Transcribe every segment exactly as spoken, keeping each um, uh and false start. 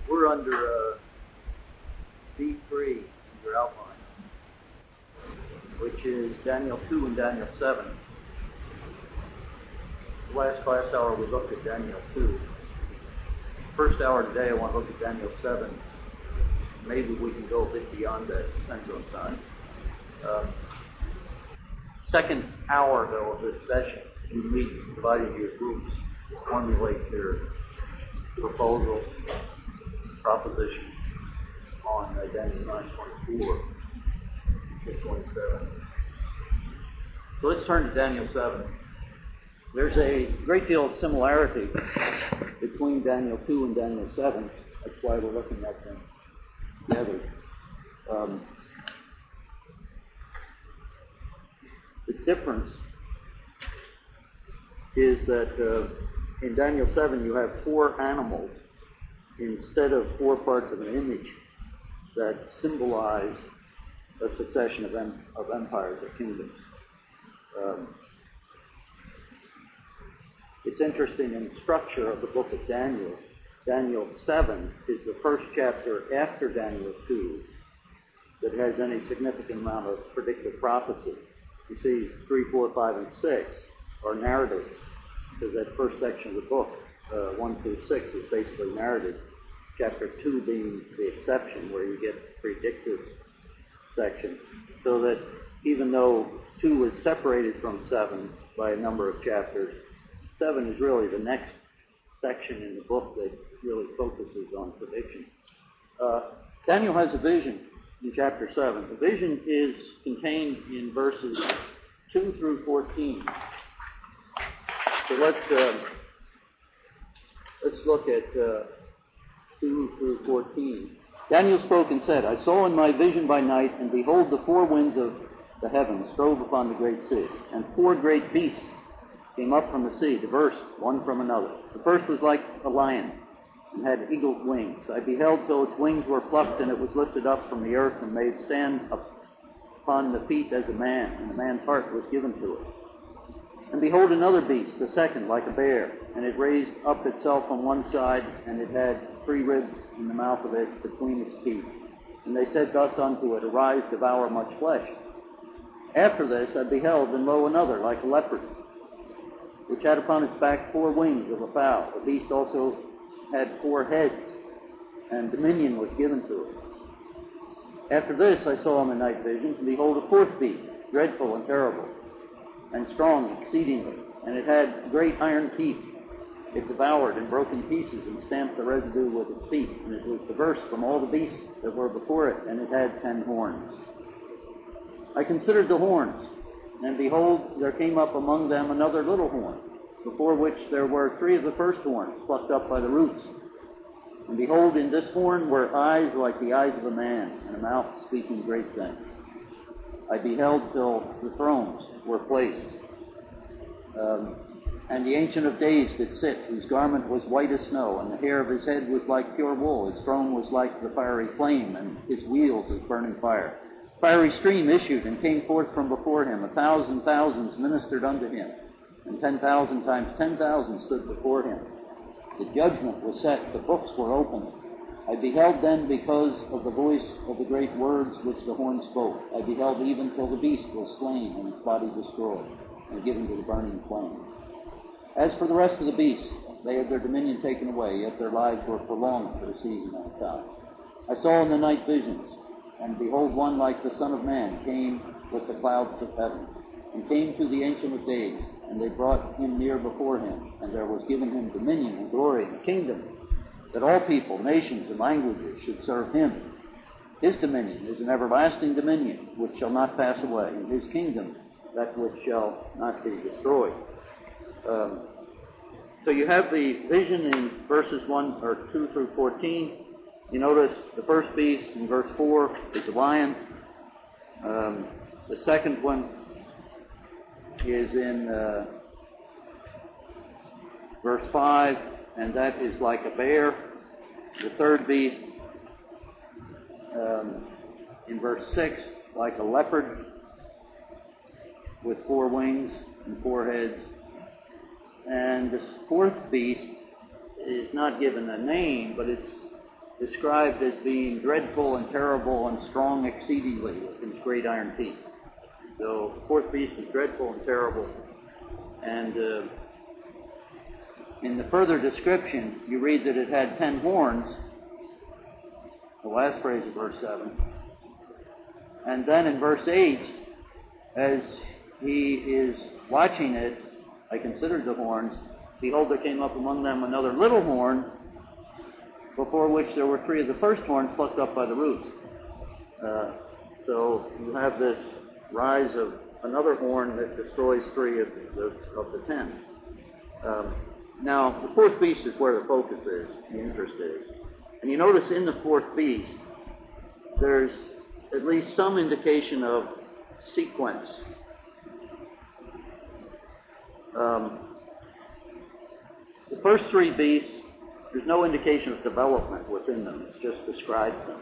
We're under uh, B three in your outline, which is Daniel two and Daniel seven. The last class hour we looked at Daniel two. First hour today I want to look at Daniel seven. Maybe we can go a bit beyond that, depends on time. Um, second hour, though, of this session, you meet divided into your groups, formulate their proposal, proposition on uh, Daniel nine twenty-four to twenty-seven. So let's turn to Daniel seven. There's a great deal of similarity between Daniel two and Daniel seven. That's why we're looking at them together. Um, the difference is that uh, in Daniel seven you have four animals instead of four parts of an image that symbolize a succession of, em- of empires or kingdoms. Um, it's interesting in the structure of the book of Daniel. Daniel seven is the first chapter after Daniel two that has any significant amount of predictive prophecy. You see, three, four, five, and six are narratives, because that first section of the book, uh, one through six, is basically narrative. Chapter two being the exception, where you get predictive section. So that even though two is separated from seven by a number of chapters, seven is really the next section in the book that really focuses on prediction. Uh, Daniel has a vision in chapter seven. The vision is contained in verses two through fourteen. So let's uh, let's look at uh, two through fourteen. Daniel spoke and said, I saw in my vision by night, and behold, the four winds of the heavens strove upon the great sea, and four great beasts came up from the sea, diverse one from another. The first was like a lion, and had eagle's wings. I beheld till its wings were plucked, and it was lifted up from the earth, and made stand upon the feet as a man, and a man's heart was given to it. And behold, another beast, the second, like a bear, and it raised up itself on one side, and it had three ribs in the mouth of it between its teeth. And they said thus unto it, Arise, devour much flesh. After this I beheld, and lo, another, like a leopard, which had upon its back four wings of a fowl. The beast also had four heads, and dominion was given to it. After this I saw in the night visions, and behold, a fourth beast, dreadful and terrible, and strong exceedingly, and it had great iron teeth. It devoured and broke in pieces, and stamped the residue with its feet, and it was diverse from all the beasts that were before it, and it had ten horns. I considered the horns, and behold, there came up among them another little horn, before which there were three of the first horns plucked up by the roots. And behold, in this horn were eyes like the eyes of a man, and a mouth speaking great things. I beheld till the thrones were placed, um, and the Ancient of Days did sit, whose garment was white as snow, and the hair of his head was like pure wool. His throne was like the fiery flame, and his wheels as burning fire. Fiery stream issued and came forth from before him. A thousand thousands ministered unto him, and ten thousand times ten thousand stood before him. The judgment was set, the books were opened. I beheld then because of the voice of the great words which the horn spoke. I beheld even till the beast was slain, and its body destroyed, and given to the burning flames. As for the rest of the beasts, they had their dominion taken away, yet their lives were prolonged for a season and a time. I saw in the night visions, and behold, one like the Son of Man came with the clouds of heaven, and came to the Ancient of Days, and they brought him near before him, and there was given him dominion and glory and a kingdom, that all people, nations, and languages should serve him. His dominion is an everlasting dominion, which shall not pass away, and his kingdom that which shall not be destroyed. Um, so you have the vision in verses one or two through fourteen. You notice the first beast in verse four is a lion. Um, the second one is in uh, verse five, and that is like a bear. The third beast um, in verse six, like a leopard with four wings and four heads. And this fourth beast is not given a name, but it's described as being dreadful and terrible and strong exceedingly with his great iron teeth. So the fourth beast is dreadful and terrible. And uh, in the further description, you read that it had ten horns, the last phrase of verse seven. And then in verse eight, as he is watching it, I considered the horns. Behold, there came up among them another little horn, before which there were three of the first horns plucked up by the roots. Uh, so you have this rise of another horn that destroys three of the, of the ten. Um, now, the fourth beast is where the focus is, the interest is. And you notice in the fourth beast, there's at least some indication of sequence. Um, the first three beasts, there's no indication of development within them. It just describes them.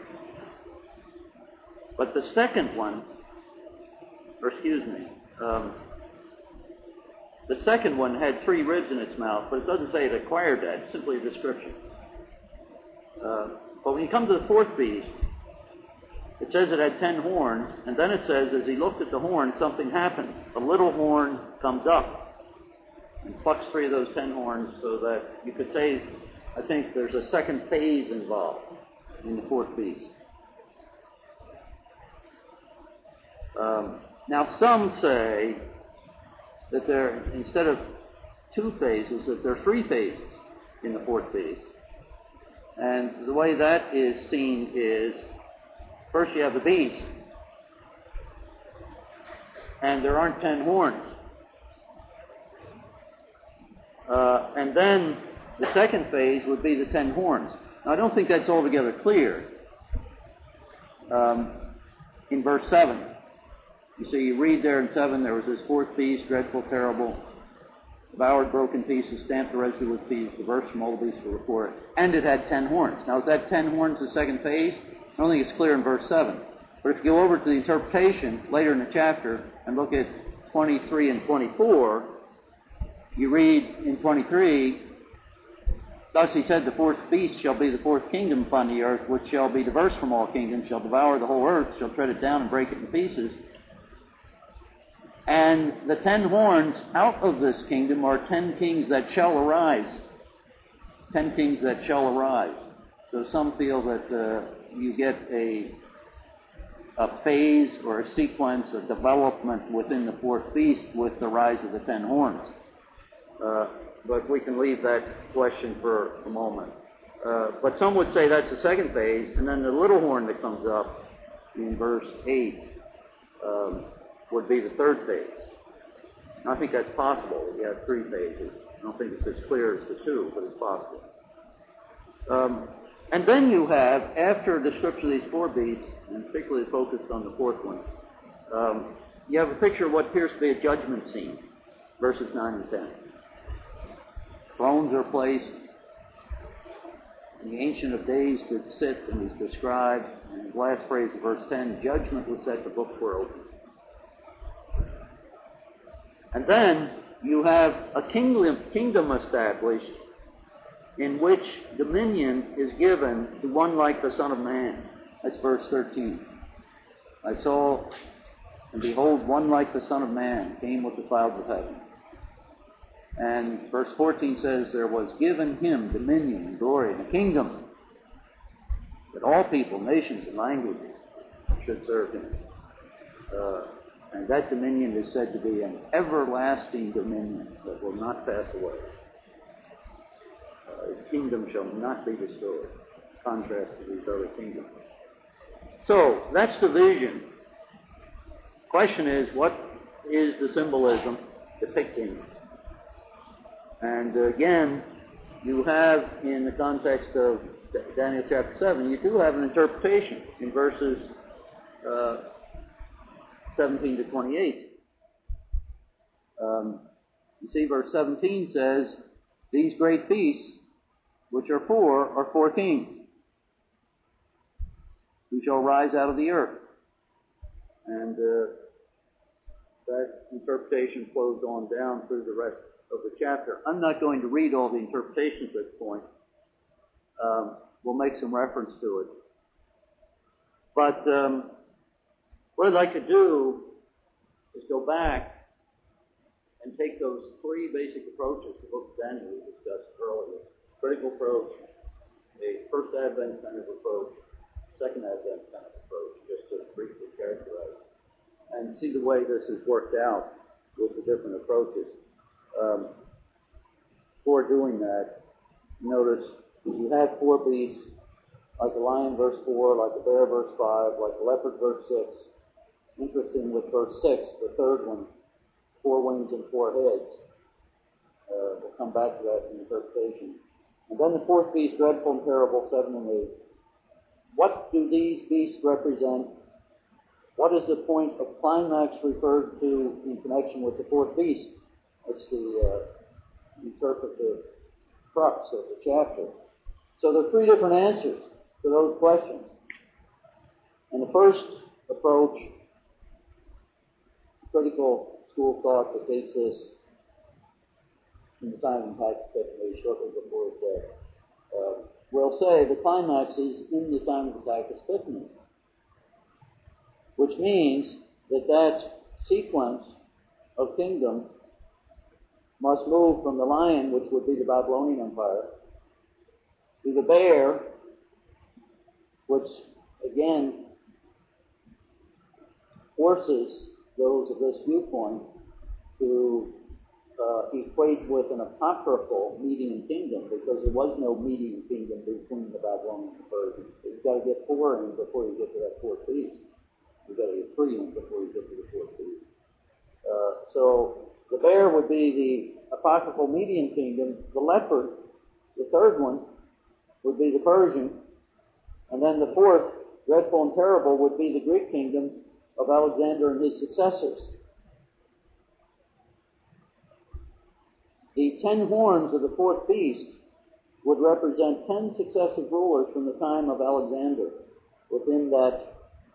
But the second one, or excuse me, um, the second one had three ribs in its mouth, but it doesn't say it acquired that. It's simply a description. Uh, but when you come to the fourth beast, it says it had ten horns, and then it says as he looked at the horn, something happened. A little horn comes up and plucks three of those ten horns, so that you could say, I think there's a second phase involved in the fourth beast. Um, now some say that there, instead of two phases, that there are three phases in the fourth beast. And the way that is seen is, first you have the beast, and there aren't ten horns. Uh, and then the second phase would be the ten horns. Now, I don't think that's altogether clear. Um, in verse seven, you see, you read there in seven, there was this fourth beast, dreadful, terrible, devoured, broken pieces, stamped the residue with thieves, diverse from all the beasts were before it, and it had ten horns. Now, is that ten horns the second phase? I don't think it's clear in verse seven. But if you go over to the interpretation later in the chapter and look at twenty-three and twenty-four, you read in twenty-three, thus he said, the fourth beast shall be the fourth kingdom upon the earth, which shall be diverse from all kingdoms, shall devour the whole earth, shall tread it down and break it in pieces. And the ten horns out of this kingdom are ten kings that shall arise. Ten kings that shall arise. So some feel that uh, you get a, a phase or a sequence, a development within the fourth beast with the rise of the ten horns. Uh, but we can leave that question for a moment. Uh, but some would say that's the second phase, and then the little horn that comes up in verse eight um, would be the third phase. I think that's possible. You have three phases. I don't think it's as clear as the two, but it's possible. Um, and then you have, after a description of these four beasts, and particularly focused on the fourth one, um, you have a picture of what appears to be a judgment scene, verses nine and ten. Thrones are placed, and the Ancient of Days did sit and is described, and the last phrase of verse ten, judgment was set, the books were opened. And then you have a kingdom, kingdom established in which dominion is given to one like the Son of Man. That's verse thirteen. I saw, and behold, one like the Son of Man came with the clouds of heaven. And verse fourteen says, there was given him dominion and glory and a kingdom that all people, nations, and languages should serve him. Uh, And that dominion is said to be an everlasting dominion that will not pass away. Uh, his kingdom shall not be destroyed, in contrast to these other kingdoms. So, that's the vision. Question is, what is the symbolism depicting? And uh, again, you have, in the context of Daniel chapter seven, you do have an interpretation in verses uh, seventeen to twenty-eight. Um, you see, verse seventeen says, these great beasts, which are four, are four kings, who shall rise out of the earth. And uh, that interpretation flows on down through the rest of the chapter. I'm not going to read all the interpretations at this point. Um, we'll make some reference to it. But um, what I'd like to do is go back and take those three basic approaches to the book of Daniel we discussed earlier. Critical approach, a first Advent kind of approach, second Advent kind of approach, just to briefly characterize it, and see the way this has worked out with the different approaches. Um, before doing that, notice you have four beasts, like the lion, verse four, like the bear, verse five, like the leopard, verse six. Interesting with verse six, the third one, four wings and four heads. Uh, we'll come back to that in interpretation. And then the fourth beast, dreadful and terrible, seven and eight. What do these beasts represent? What is the point of climax referred to in connection with the fourth beast? That's the uh, interpretive crux of the chapter. So there are three different answers to those questions. And the first approach, critical school thought that dates this from the time of Antiochus Epiphanes, shortly before his death, uh, will say the climax is in the time of Antiochus Epiphanes, which means that that sequence of kingdoms must move from the lion, which would be the Babylonian Empire, to the bear, which again forces those of this viewpoint to uh, equate with an apocryphal Median kingdom, because there was no Median kingdom between the Babylonians and Persians. You've got to get four in before you get to that fourth beast. You've got to get three in before you get to the fourth beast. Uh, so the bear would be the apocryphal Median kingdom. The leopard, the third one, would be the Persian. And then the fourth, dreadful and terrible, would be the Greek kingdom of Alexander and his successors. The ten horns of the fourth beast would represent ten successive rulers from the time of Alexander within that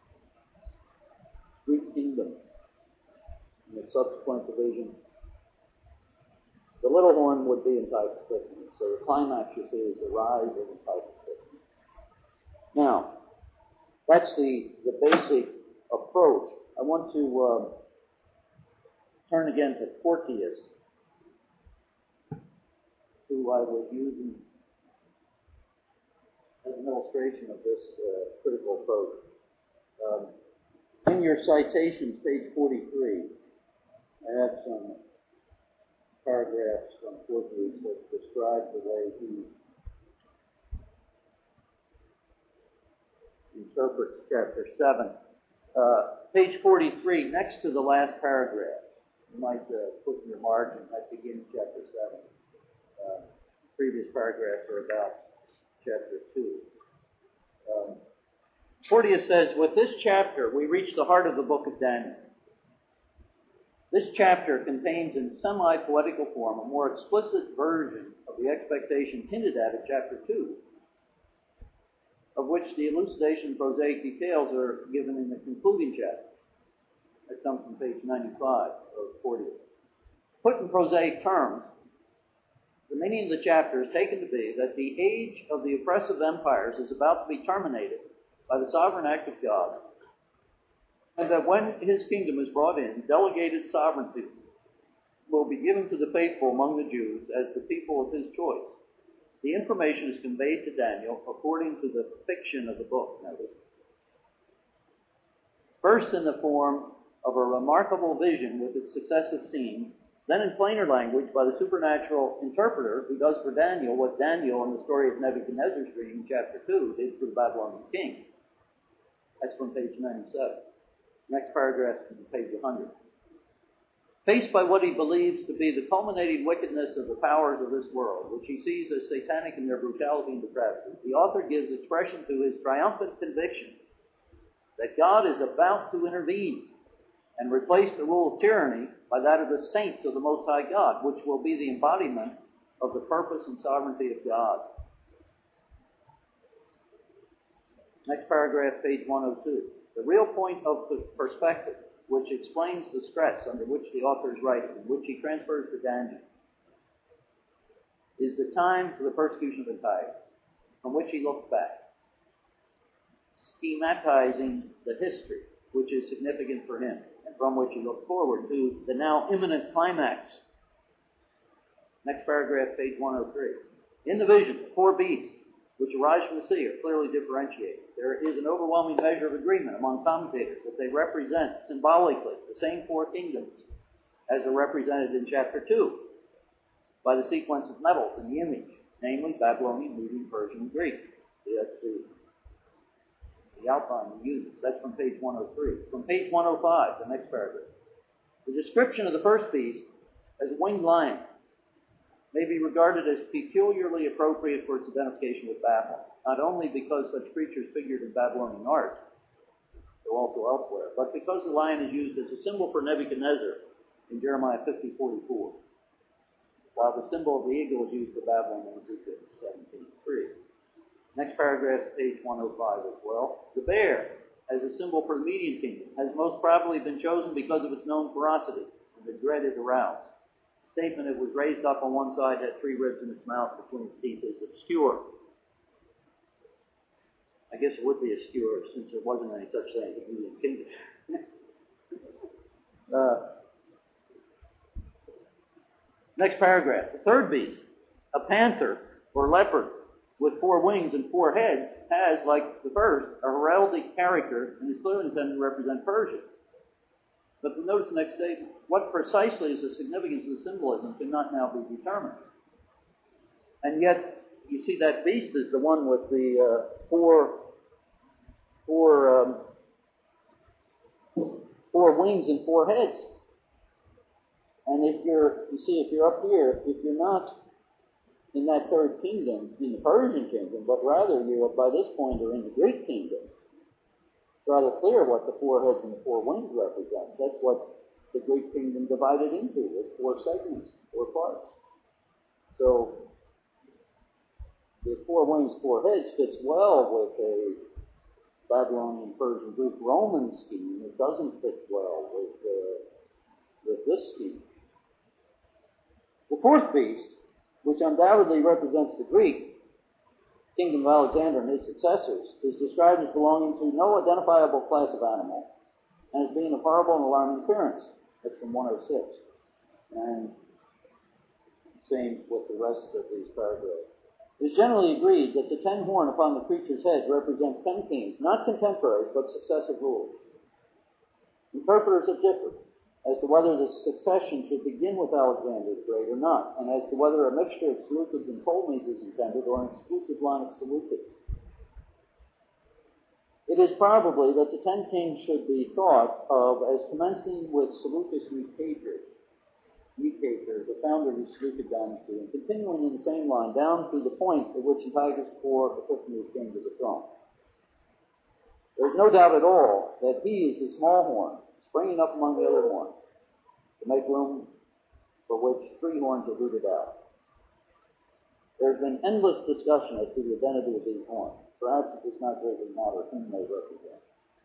Greek kingdom and the subsequent division. The little horn would be Antiochus Epiphanes. So the climax, you see, is the rise of Antiochus Epiphanes. Now, that's the, the basic approach. I want to uh, turn again to Porteus, who I was using as an illustration of this uh, critical approach. Um, in your citations, page forty-three, I have some paragraphs from Porteus that describe the way he interprets chapter seven. Uh, page forty-three, next to the last paragraph, you might uh, put in your margin, that begins chapter seven. Uh, previous paragraphs are about chapter two. Um, Porteus says, with this chapter, we reach the heart of the book of Daniel. This chapter contains in semi-poetical form a more explicit version of the expectation hinted at in chapter two, of which the elucidation and prosaic details are given in the concluding chapter. That comes from page ninety-five of Porteus. Put in prosaic terms, the meaning of the chapter is taken to be that the age of the oppressive empires is about to be terminated by the sovereign act of God, and that when his kingdom is brought in, delegated sovereignty will be given to the faithful among the Jews as the people of his choice. The information is conveyed to Daniel according to the fiction of the book, notice. First in the form of a remarkable vision with its successive scenes, then in plainer language by the supernatural interpreter who does for Daniel what Daniel in the story of Nebuchadnezzar's dream, chapter two, did for the Babylonian king. That's from page ninety-seven. Next paragraph is page one hundred. Faced by what he believes to be the culminating wickedness of the powers of this world, which he sees as satanic in their brutality and depravity, the author gives expression to his triumphant conviction that God is about to intervene and replace the rule of tyranny by that of the saints of the Most High God, which will be the embodiment of the purpose and sovereignty of God. Next paragraph, page one oh two. The real point of the perspective, which explains the stress under which the author is writing, and which he transfers to Daniel, is the time for the persecution of Antiochus. from which he looks back, schematizing the history, which is significant for him, and from which he looks forward to the now imminent climax. Next paragraph, page one oh three. In the vision, the four beasts which arise from the sea are clearly differentiated. There is an overwhelming measure of agreement among commentators that they represent symbolically the same four kingdoms as are represented in chapter two by the sequence of metals in the image, namely Babylonian, Median, Persian, and Greek. See, that's the, the outline we use. That's from page one oh three. From page one oh five, the next paragraph. The description of the first beast as a winged lion may be regarded as peculiarly appropriate for its identification with Babylon, not only because such creatures figured in Babylonian art, though also elsewhere, but because the lion is used as a symbol for Nebuchadnezzar in Jeremiah fifty forty-four, while the symbol of the eagle is used for Babylon in Ezekiel seventeen three. Next paragraph, page one oh five as well. The bear, as a symbol for the Median kingdom, has most probably been chosen because of its known ferocity and the dread it aroused. The statement it was raised up on one side, had three ribs in its mouth between its teeth, is obscure. I guess it would be obscure since there wasn't any such thing as the Median kingdom. uh, next paragraph. The third beast, a panther or leopard with four wings and four heads, has, like the first, a heraldic character and is clearly intended to represent Persia. But notice the next statement. What precisely is the significance of the symbolism cannot now be determined. And yet, you see that beast is the one with the uh, four, four, um, four wings and four heads. And if you're, you see, if you're up here, if you're not in that third kingdom, in the Persian kingdom, but rather you by this point are in the Greek kingdom, it's rather clear what the four heads and the four wings represent. That's what the Greek kingdom divided into, with four segments, four parts. So the four wings, four heads fits well with a Babylonian, Persian, Greek, Roman scheme. It doesn't fit well with uh, with this scheme. The fourth beast, which undoubtedly represents the Greek kingdom of Alexander and his successors, is described as belonging to no identifiable class of animal and as being of horrible and alarming appearance. That's from one oh six. And same with the rest of these paragraphs. It is generally agreed that the ten horn upon the creature's head represents ten kings, not contemporaries, but successive rulers. Interpreters have differed as to whether the succession should begin with Alexander the Great or not, and as to whether a mixture of Seleucids and Ptolemies is intended or an exclusive line of Seleucids. It is probably that the ten kings should be thought of as commencing with Seleucus Nicator, Nicator, the founder of the Seleucid dynasty, and continuing in the same line down to the point at which Antiochus the fourth Epiphanes came to the throne. There is no doubt at all that he is the small horn, springing up among the other horns, to make room for which three horns are rooted out. There has been endless discussion as to the identity of these horns. Perhaps it does not greatly matter whom they represent.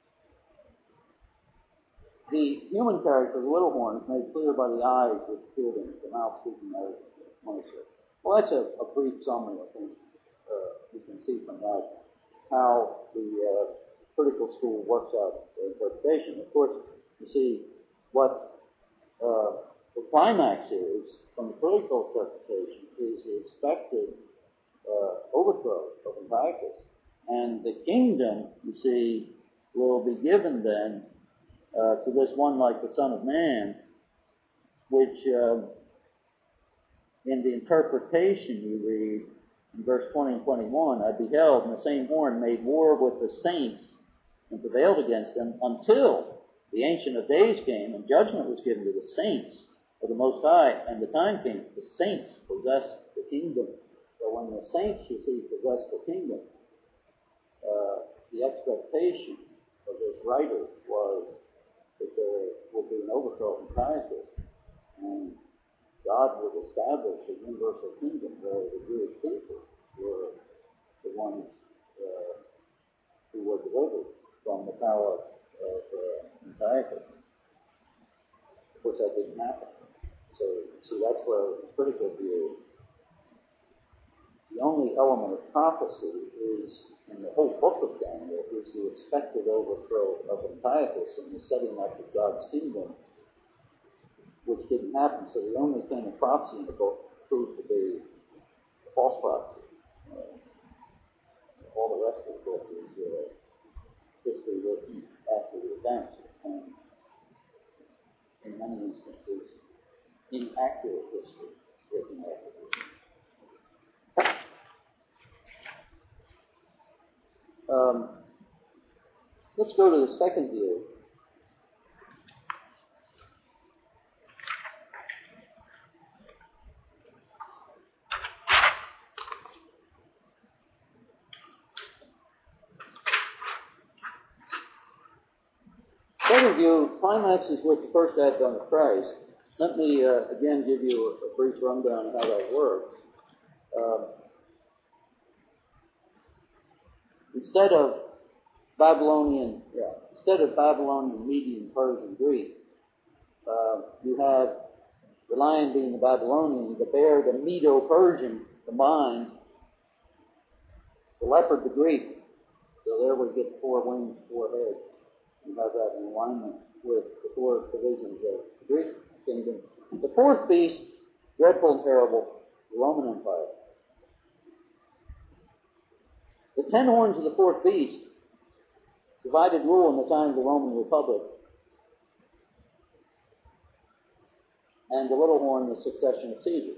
The human character of the little horn is made clear by the eyes which appeared in the mouth speaking out of it. Well, that's a, a brief summary, I think. Uh, you can see from that how the uh, critical school works out the interpretation. Of course, you see what uh, the climax is from the critical interpretation is the expected uh, overthrow of Antiochus. And the kingdom, you see, will be given then uh, to this one like the Son of Man, which uh, in the interpretation you read in verse twenty and twenty-one, I beheld, and the same horn made war with the saints and prevailed against them until the Ancient of Days came, and judgment was given to the saints of the Most High, and the time came. The saints possessed the kingdom. So when the saints, you see, possess the kingdom, uh, the expectation of this writer was that there would be an overthrow of Antiochus, and God would establish a universal kingdom where the Jewish people were the ones uh, who were delivered from the power of uh, Antiochus. Of course, that didn't happen. So, see, that's where the critical view The only element of prophecy is, in the whole book of Daniel, is the expected overthrow of Antiochus and the setting up of God's kingdom, which didn't happen. So the only thing of prophecy in the book proved to be false prophecy. Uh, all the rest of the book is uh, history written after the event, and in many instances, inaccurate history written after the event. Um, let's go to the second view. Second view climaxes with the first advent of Christ. Let me uh, again give you a, a brief rundown of how that works. Um, instead of Babylonian, yeah, instead of Babylonian, Median, Persian, Greek, uh, you have the lion being the Babylonian, the bear the Medo-Persian combined, the leopard the Greek. So there we get four wings, four heads. You have that in alignment with the four divisions of the Greek kingdom. The fourth beast, dreadful and terrible, the Roman Empire. The ten horns of the fourth beast divided rule in the time of the Roman Republic, and the little horn, the succession of Caesar.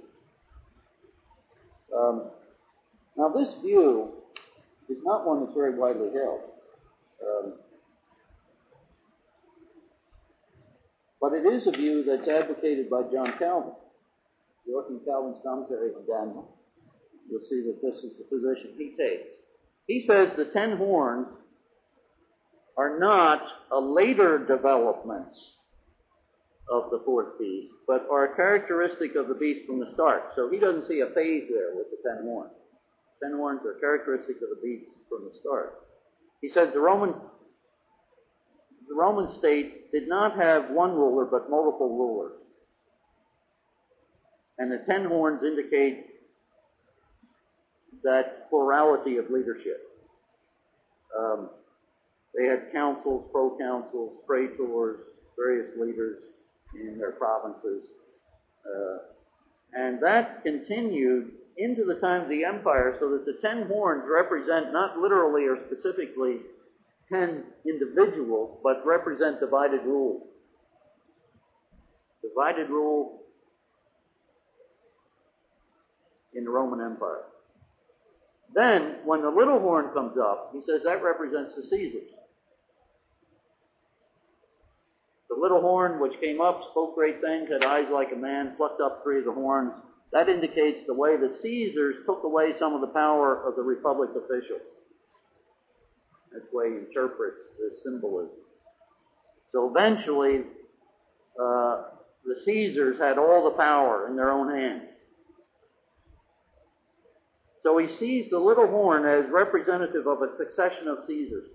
Um, now, this view is not one that's very widely held. Um, But it is a view that's advocated by John Calvin. If you look in Calvin's commentary on Daniel, you'll see that this is the position he takes. He says the ten horns are not a later development of the fourth beast, but are a characteristic of the beast from the start. So he doesn't see a phase there with the ten horns. Ten horns are characteristic of the beast from the start. He says the Roman The Roman state did not have one ruler, but multiple rulers. And the ten horns indicate that plurality of leadership. Um, they had councils, proconsuls, praetors, various leaders in their provinces. Uh, and that continued into the time of the empire, so that the ten horns represent not literally or specifically ten individuals, but represent divided rule. Divided rule in the Roman Empire. Then, when the little horn comes up, he says that represents the Caesars. The little horn which came up, spoke great things, had eyes like a man, plucked up three of the horns. That indicates the way the Caesars took away some of the power of the Republic officials. That's the way he interprets this symbolism. So eventually, uh, the Caesars had all the power in their own hands. So he sees the little horn as representative of a succession of Caesars.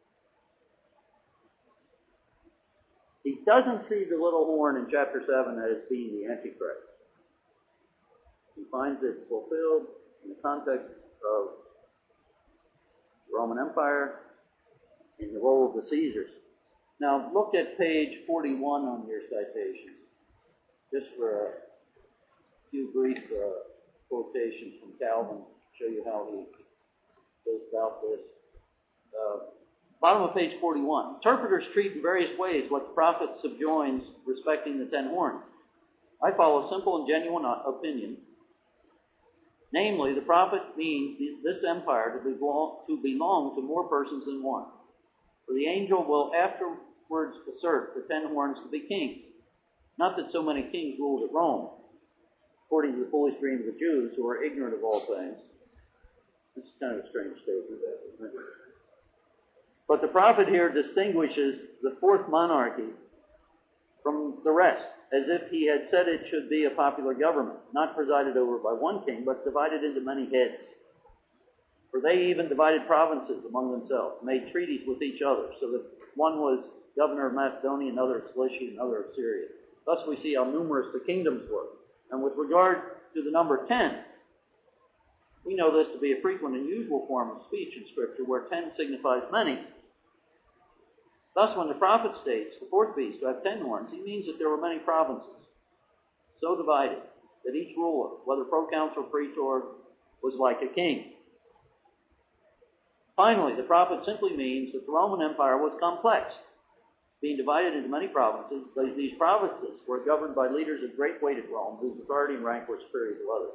He doesn't see the little horn in chapter seven as being the Antichrist. He finds it fulfilled in the context of the Roman Empire in the role of the Caesars. Now look at page forty-one on your citation, just for a few brief uh, quotations from Calvin, show you how he goes about this. Uh, bottom of page forty-one. Interpreters treat in various ways what the prophet subjoins respecting the ten horns. I follow simple and genuine opinion. Namely, the prophet means this empire to belong, to belong to more persons than one. For the angel will afterwards assert the ten horns to be kings. Not that so many kings ruled at Rome, according to the foolish dream of the Jews, who are ignorant of all things. This is kind of a strange statement, isn't it? But the prophet here distinguishes the fourth monarchy from the rest, as if he had said it should be a popular government, not presided over by one king, but divided into many heads. For they even divided provinces among themselves, made treaties with each other, so that one was governor of Macedonia, another of Cilicia, another of Syria. Thus we see how numerous the kingdoms were. And with regard to the number ten, We know this to be a frequent and usual form of speech in Scripture, where ten signifies many. Thus, when the prophet states the fourth beast to have ten horns, he means that there were many provinces, so divided that each ruler, whether proconsul or praetor, was like a king. Finally, the prophet simply means that the Roman Empire was complex, being divided into many provinces. These provinces were governed by leaders of great weight at Rome, whose authority and rank were superior to others.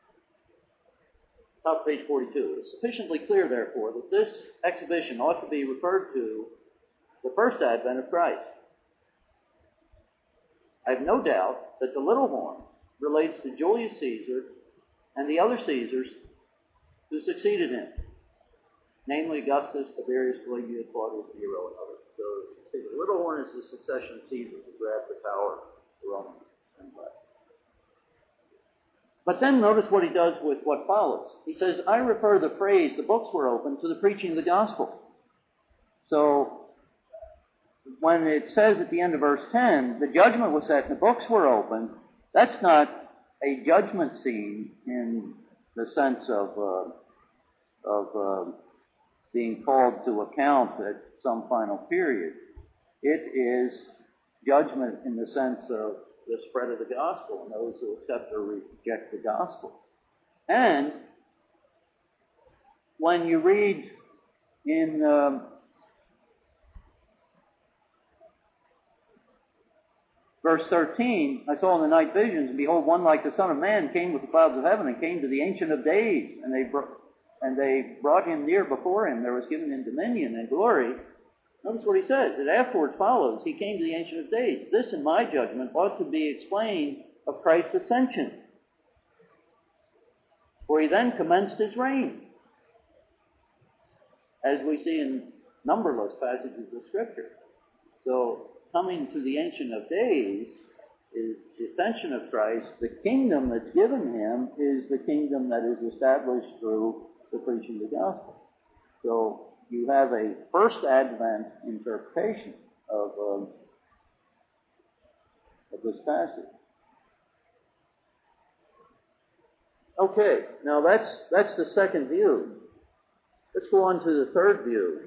Top of page forty-two. It is sufficiently clear, therefore, that this exhibition ought to be referred to the first advent of Christ. I have no doubt that the little horn relates to Julius Caesar and the other Caesars who succeeded him, namely Augustus, Tiberius, Caligula, Claudius, Nero, and others. So the little horn is the succession of Caesar who grabbed the power of the Roman Empire. But then notice what he does with what follows. He says, I refer the phrase, the books were opened, to the preaching of the gospel. So when it says at the end of verse ten, the judgment was set and the books were opened, that's not a judgment scene in the sense of, uh, of uh, being called to account at some final period. It is judgment in the sense of the spread of the gospel and those who accept or reject the gospel. And when you read in um, verse thirteen, I saw in the night visions, and behold, one like the Son of Man came with the clouds of heaven and came to the Ancient of Days, and they, br- and they brought him near before him. There was given him dominion and glory. Notice what he says. It afterwards follows, he came to the Ancient of Days. This, in my judgment, ought to be explained of Christ's ascension, for he then commenced his reign, as we see in numberless passages of Scripture. So, coming to the Ancient of Days is the ascension of Christ. The kingdom that's given him is the kingdom that is established through the preaching of the gospel. So, you have a first advent interpretation of, um, of this passage. Okay, now that's that's the second view. Let's go on to the third view.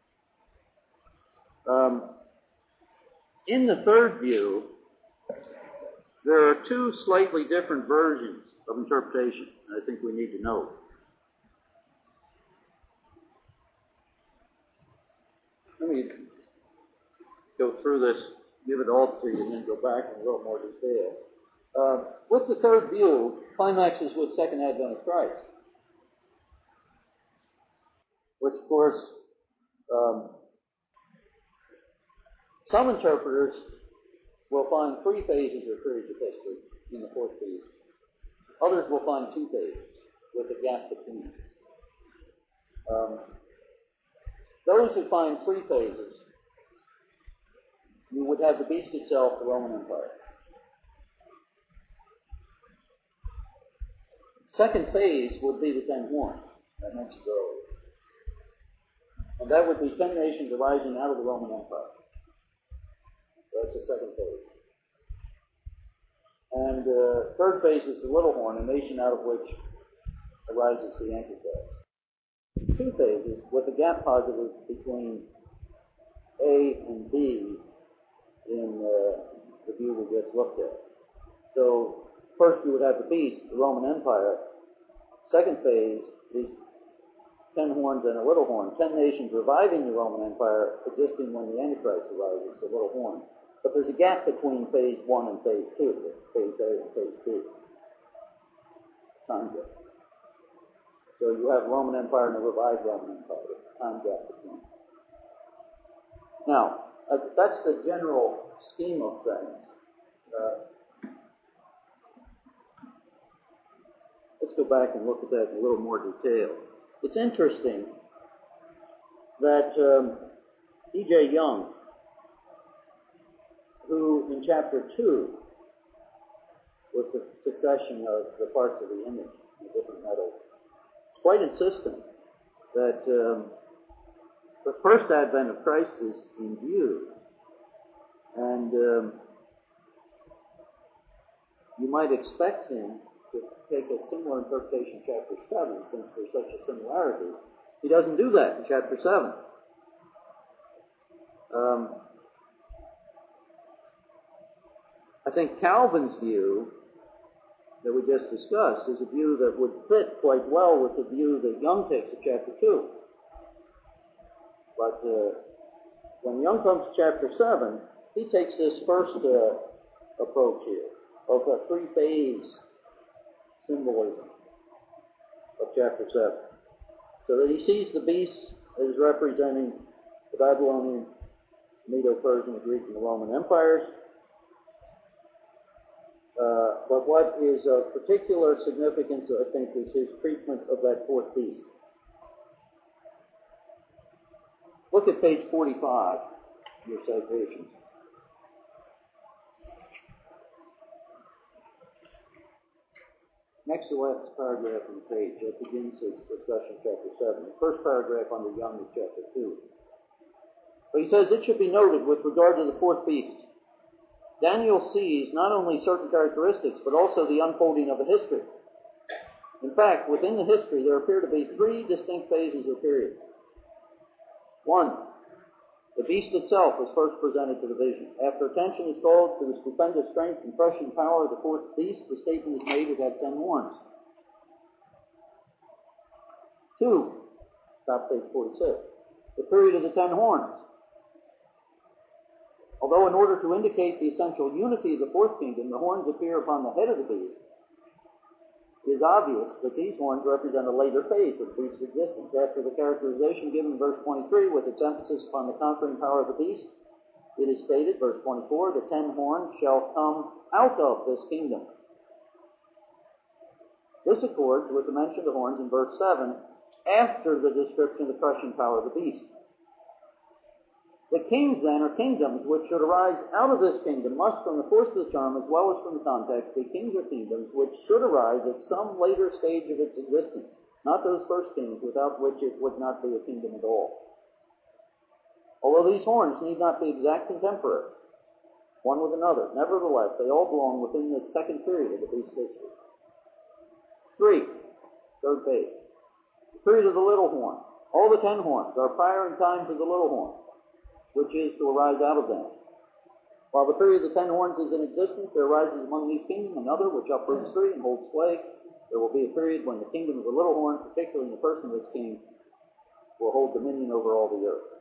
Um, in the third view, there are two slightly different versions of interpretation I think we need to know. Let me go through this, give it all to you, and then go back in a little more detail. Uh, with the third view, climaxes with second advent of Christ, which, of course, um, some interpreters will find three phases or periods of history in the fourth beast. Others will find two phases with a gap between. Um, those who find three phases, you would have the beast itself, the Roman Empire. Second phase would be the ten horns I mentioned earlier. And that would be ten nations arising out of the Roman Empire. That's the second phase. And uh, third phase is the little horn, a nation out of which arises the Antichrist. Two phases with a gap positive between A and B in uh, the view we just looked at. So first you would have the beast, the Roman Empire. Second phase is ten horns and a little horn. Ten nations reviving the Roman Empire, existing when the Antichrist arises, the little horn. But there's a gap between phase one and phase two, phase A and phase B. Time gap. So you have Roman Empire and a revived Roman Empire. There's a time gap between. Now, uh, that's the general scheme of things. Uh, let's go back and look at that in a little more detail. It's interesting that um, E J Young, who in chapter two, with the succession of the parts of the image, the different metals, is quite insistent that um, the first advent of Christ is in view, and um, you might expect him to take a similar interpretation in chapter seven, since there's such a similarity. He doesn't do that in chapter seven. Um, I think Calvin's view that we just discussed is a view that would fit quite well with the view that Young takes of chapter two. But uh, when Young comes to chapter seven, he takes this first uh, approach here of a three-phase symbolism of chapter seven. So that he sees the beast as representing the Babylonian, Medo-Persian, Greek, and the Roman empires. Uh, but what is of particular significance, I think, is his treatment of that fourth beast. Look at page forty-five, your citations. Next to the last paragraph on the page, that begins his discussion of chapter seven. The first paragraph under Young is chapter two. But he says, it should be noted with regard to the fourth beast, Daniel sees not only certain characteristics, but also the unfolding of a history. In fact, within the history, there appear to be three distinct phases or periods. One, the beast itself is first presented to the vision. After attention is called to the stupendous strength and crushing power of the fourth beast, the statement is made it had ten horns. Two, stop page forty-six, the period of the ten horns. Although in order to indicate the essential unity of the fourth kingdom, the horns appear upon the head of the beast, it is obvious that these horns represent a later phase of the beast's existence. After the characterization given in verse twenty-three, with its emphasis upon the conquering power of the beast, it is stated, verse twenty-four, the ten horns shall come out of this kingdom. This accords with the mention of the horns in verse seven, after the description of the crushing power of the beast. The kings, then, or kingdoms, which should arise out of this kingdom must, from the force of the term as well as from the context, be kings or kingdoms which should arise at some later stage of its existence, not those first kings without which it would not be a kingdom at all. Although these horns need not be exact contemporaries, one with another, nevertheless, they all belong within this second period of the beast's history. Three, third page, the period of the little horn. All the ten horns are prior in time to the little horn, which is to arise out of them. While the period of the ten horns is in existence, there arises among these kingdoms another which uproots three and holds sway. There will be a period when the kingdom of the little horn, particularly in the person of its king, will hold dominion over all the earth.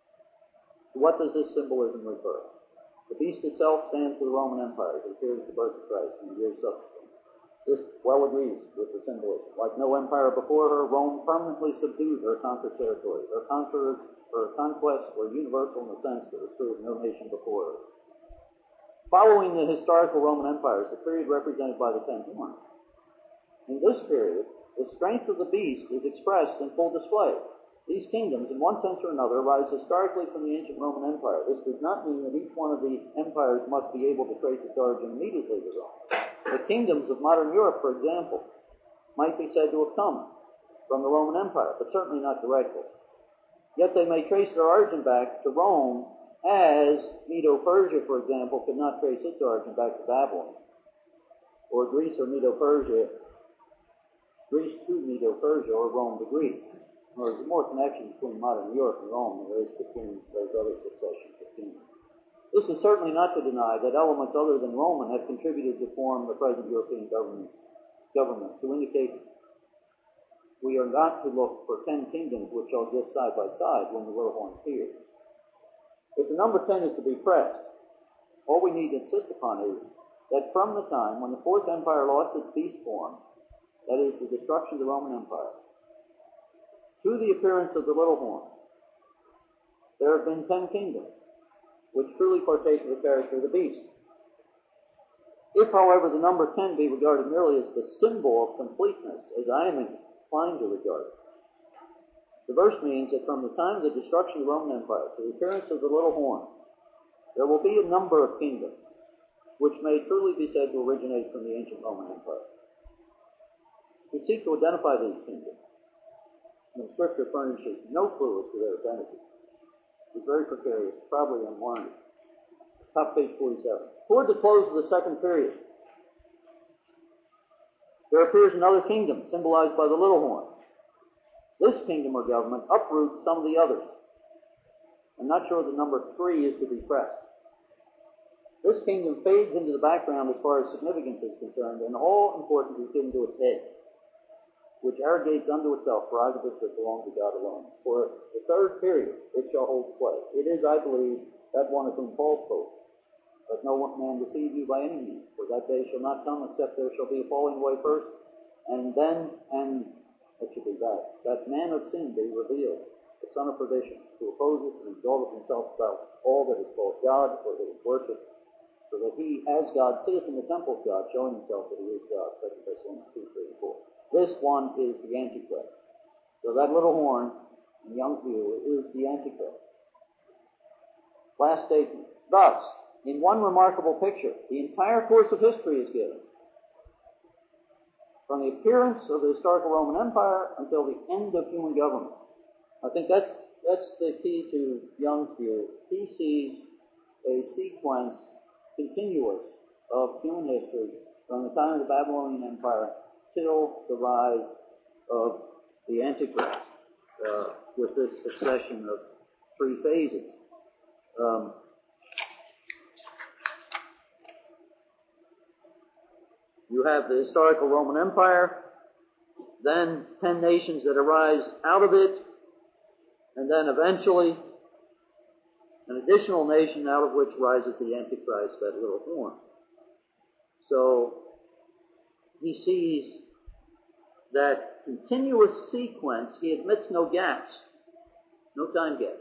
To what does this symbolism refer? The beast itself stands for the Roman Empire. It appears at the birth of Christ and the years subsequent. This well agrees with the symbolism. Like no empire before her, Rome permanently subdued her conquered territory. Her conquerors Her conquests were universal in the sense that was true of no nation before her. Following the historical Roman empires, the period represented by the ten horns. In this period, the strength of the beast is expressed in full display. These kingdoms, in one sense or another, arise historically from the ancient Roman Empire. This does not mean that each one of the empires must be able to trace its origin immediately to Rome. The kingdoms of modern Europe, for example, might be said to have come from the Roman Empire, but certainly not directly. Yet they may trace their origin back to Rome, as Medo-Persia, for example, could not trace its origin back to Babylon, or Greece or Medo-Persia, Greece to Medo-Persia, or Rome to Greece. There's more connection between modern Europe and Rome than there is between those other successions of kingdoms. This is certainly not to deny that elements other than Roman have contributed to form the present European government, government to indicate we are not to look for ten kingdoms which shall exist side by side when the little horn appears. If the number ten is to be pressed, all we need to insist upon is that from the time when the fourth empire lost its beast form, that is, the destruction of the Roman Empire, to the appearance of the little horn, there have been ten kingdoms which truly partake of the character of the beast. If, however, the number ten be regarded merely as the symbol of completeness, as I am inclined to regard it, the verse means that from the time of the destruction of the Roman Empire to the appearance of the little horn, there will be a number of kingdoms which may truly be said to originate from the ancient Roman Empire. We seek to identify these kingdoms, and the Scripture furnishes no clue as to their identity. It's very precarious, probably unwarranted. Top page forty-seven. Toward the close of the second period, There appears another kingdom, symbolized by the little horn. This kingdom or government uproots some of the others. I'm not sure the number three is to be pressed. This kingdom fades into the background as far as significance is concerned, and all importance is given to its head, which arrogates unto itself prerogatives that belong to God alone. For the third period, it shall hold sway. It is, I believe, that one of whom Paul spoke. Let no man deceive you by any means, for that day shall not come except there shall be a falling away first, and then, and it should be that, that man of sin be revealed, the son of perdition, who opposes and exalteth himself about all that is called God or that is worshipped, so that he, as God, sitteth in the temple of God, showing himself that he is God. Second Thessalonians two, three, and four. This one is the Antichrist. So that little horn, in Young's view, is the Antichrist. Last statement. Thus, in one remarkable picture, the entire course of history is given. From the appearance of the historical Roman Empire until the end of human government. I think that's that's the key to Young's view. He sees a sequence, continuous, of human history from the time of the Babylonian Empire till the rise of the Antichrist, uh, with this succession of three phases. Um, you have the historical Roman Empire, then ten nations that arise out of it, and then eventually an additional nation out of which rises the Antichrist, that little horn. So he sees that continuous sequence. He admits no gaps, no time gaps.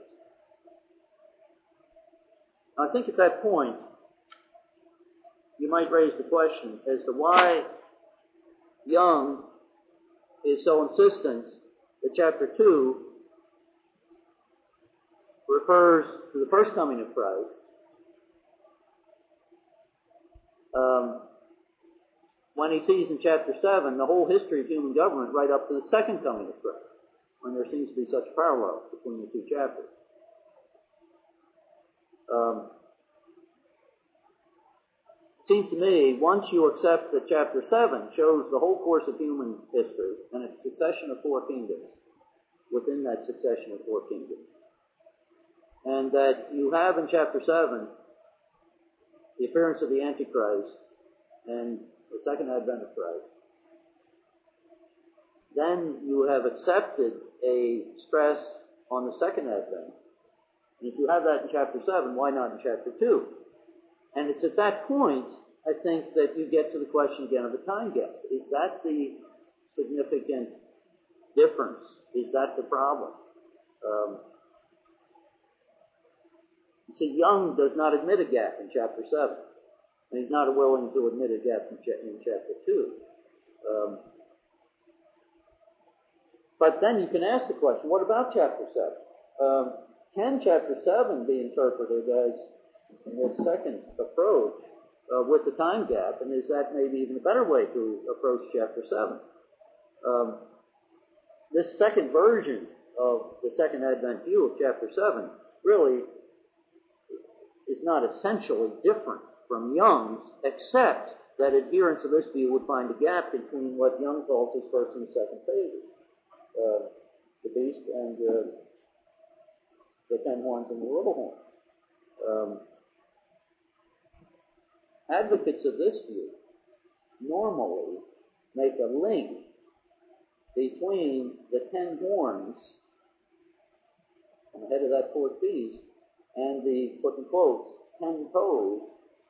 I think at that point, you might raise the question as to why Young is so insistent that chapter two refers to the first coming of Christ, um, when he sees in chapter seven the whole history of human government right up to the second coming of Christ, when there seems to be such parallels between the two chapters. Um, it seems to me, once you accept that chapter seven shows the whole course of human history and its succession of four kingdoms within that succession of four kingdoms, and that you have in chapter seven the appearance of the Antichrist and the second advent of Christ, then you have accepted a stress on the second advent. And if you have that in chapter seven, why not in chapter two? And it's at that point, I think, that you get to the question again of the time gap. Is that the significant difference? Is that the problem? Um, you see, Young does not admit a gap in chapter seven. And he's not willing to admit a gap in, ch- in chapter two. Um, but then you can ask the question, what about chapter seven? Um, can chapter seven be interpreted as, in this second approach, uh, with the time gap? And is that maybe even a better way to approach chapter seven? Um, this second version of the second Advent view of chapter seven really is not essentially different from Young's, except that adherents of this view would find a gap between what Young calls his first and second phases, uh, the beast and uh, the ten horns and the little horn. Um, advocates of this view normally make a link between the ten horns on the head of that fourth beast and the, put in quotes, ten toes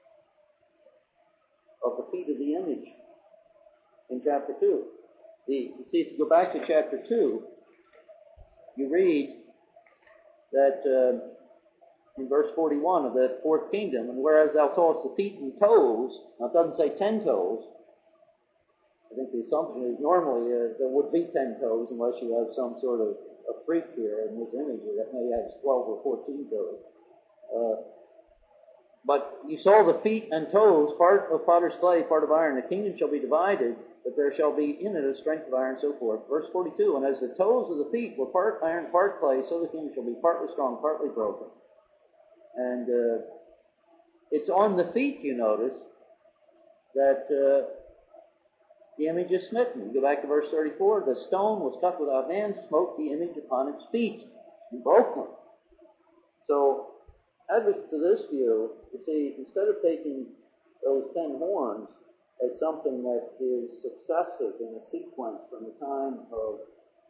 of the feet of the image in chapter two. The, you see, if you go back to chapter two, you read that uh, in verse forty-one of that fourth kingdom, and whereas thou sawest the feet and toes, now it doesn't say ten toes. I think the assumption is normally uh, there would be ten toes unless you have some sort of a freak here in this image that may have twelve or fourteen toes. Uh, But you saw the feet and toes, part of potter's clay, part of iron. The kingdom shall be divided, but there shall be in it a strength of iron, and so forth. Verse forty-two, and as the toes of the feet were part iron, part clay, so the kingdom shall be partly strong, partly broken. And uh, it's on the feet, you notice, that uh, the image is smitten. You go back to verse thirty-four. The stone was cut without hands, smote the image upon its feet, and broke them. So, advocates to this view, you see, instead of taking those ten horns as something that is successive in a sequence from the time of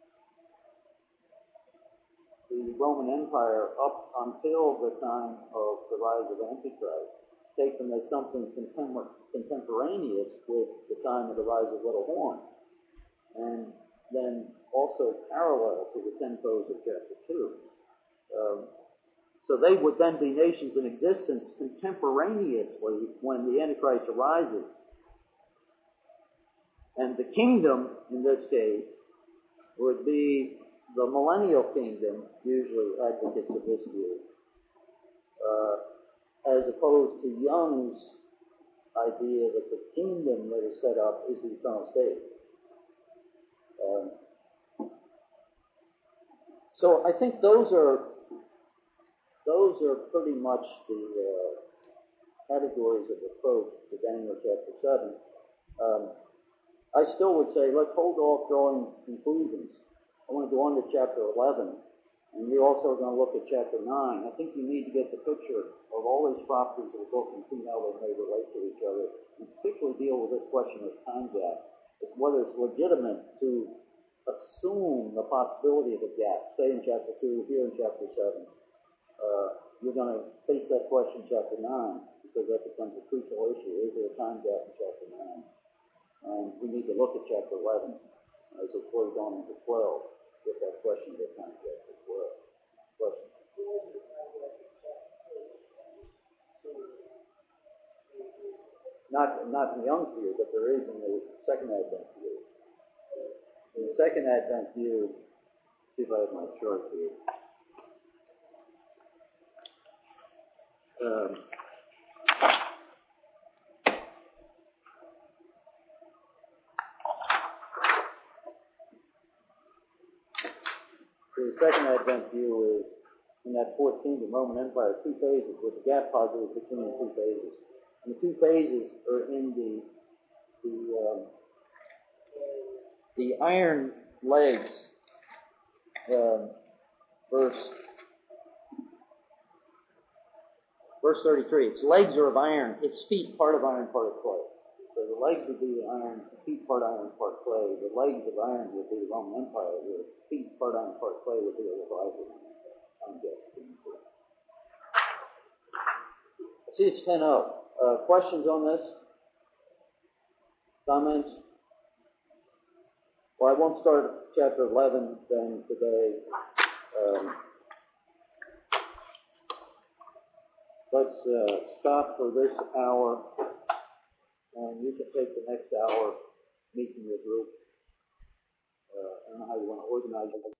the Roman Empire up until the time of the rise of Antichrist, take them as something contem- contemporaneous with the time of the rise of Little Horn, and then also parallel to the ten toes of chapter two. Um, so they would then be nations in existence contemporaneously when the Antichrist arises. And the kingdom, in this case, would be the millennial kingdom, usually advocates of this view, uh, as opposed to Young's idea that the kingdom that is set up is the eternal state. Um, so I think those are those are pretty much the uh, categories of approach to Daniel chapter seven. Um, I still would say let's hold off drawing conclusions. I want to go on to chapter eleven, and you're also going to look at chapter nine. I think you need to get the picture of all these prophecies of the book and see how they may relate to each other, and particularly deal with this question of time gap, is whether it's legitimate to assume the possibility of a gap, say in chapter two, here in chapter seven. Uh, you're going to face that question in chapter nine, because that becomes a crucial issue. Is there a time gap in chapter nine? And we need to look at chapter eleven as it flows on into twelve, with that question of the time gap as well. Question? Not, not in Young's view, but there is in the Second Advent view. In the Second Advent view, see if I have my chart here. Um, the Second Advent view is in that fourth kingdom, Roman Empire, two phases, with the gap positive between the two phases. And the two phases are in the the um, the iron legs, um, verse verse thirty-three. Its legs are of iron, its feet part of iron, part of clay. So the legs would be the iron, the feet part iron, part clay. The legs of iron would be the Roman Empire. The feet part iron, part clay would be a revival. See, it's ten oh. Uh, questions on this? Comments? Well, I won't start chapter eleven then today. Um, let's uh, stop for this hour, and you can take the next hour meeting your group. Uh, I don't know how you want to organize it.